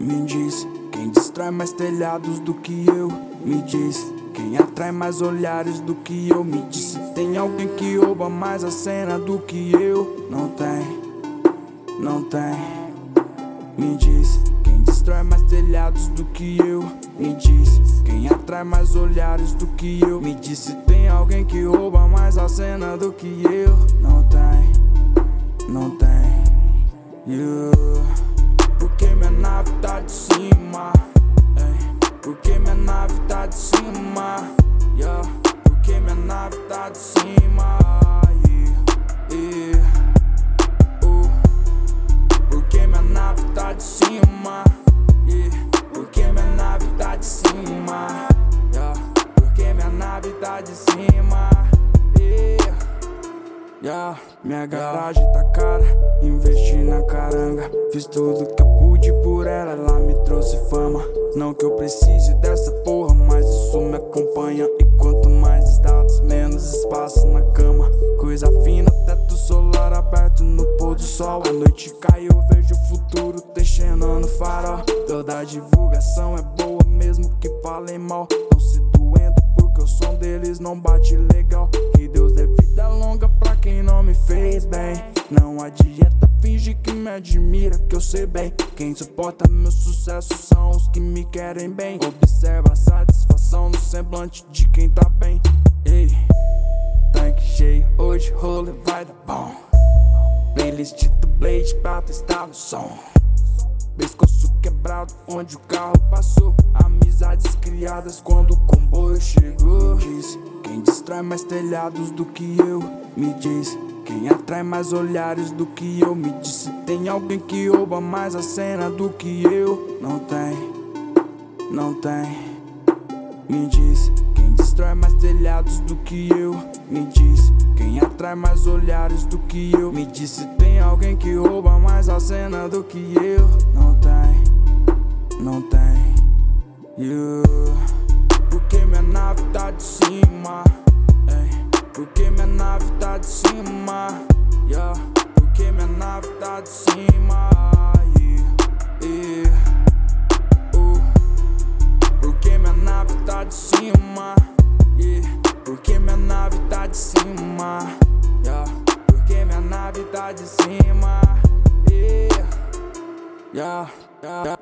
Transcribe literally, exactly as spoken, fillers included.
Me diz, quem destrói mais telhados do que eu? Me diz, quem atrai mais olhares do que eu? Me diz se tem alguém que rouba mais a cena do que eu. Não tem, não tem. Me diz, quem destrói mais telhados do que eu? Me diz, quem atrai mais olhares do que eu? Me diz se tem alguém que rouba mais a cena do que eu. Não tem, não tem. Yeah. Porque minha nave tá de cima, hey. Porque minha nave tá de cima, yeah. Porque minha nave tá de cima, yeah. Yeah. Uh. Porque minha nave tá de cima, yeah. Porque minha nave tá de cima, yeah. Porque minha nave tá de cima, yeah. Yeah. Minha garagem tá cara, investi na caranga. Fiz tudo que eu pude por ela, ela me trouxe fama. Não que eu precise dessa porra, mas isso me acompanha. E quanto mais status, menos espaço na cama. Coisa fina, teto solar aberto no pôr do sol. A noite cai, eu vejo o futuro deixando no farol. Toda divulgação é boa, mesmo que falem mal. Não se doendo porque o som deles não bate legal. Que Deus dê vida longa pra quem não me fez bem. Não adianta fingir que me admira, que eu sei bem. Quem suporta meu sucesso são os que me querem bem. Observa a satisfação no semblante de quem tá bem. Ei, tanque cheio, hoje rolê vai dar bom. Playlist do Blade pra testar o som. Pescoço quebrado onde o carro passou. Amizades criadas quando o comboio chegou. Diz, quem destrói mais telhados do que eu? Me diz, quem atrai mais olhares do que eu? Me diz se tem alguém que rouba mais a cena do que eu. Não tem, não tem. Me diz, quem destrói mais telhados do que eu? Me diz, quem atrai mais olhares do que eu? Me diz se tem alguém que rouba mais a cena do que eu. Não tem, não tem. Yeah. Porque minha nave tá de cima, hey. Porque minha nave tá de cima, yeah. Porque minha nave tá de cima, yeah. Yeah. Uh. Porque minha nave tá de cima, yeah. Porque minha nave tá de cima, yeah. Porque minha nave tá de cima, yeah. Yeah. Yeah.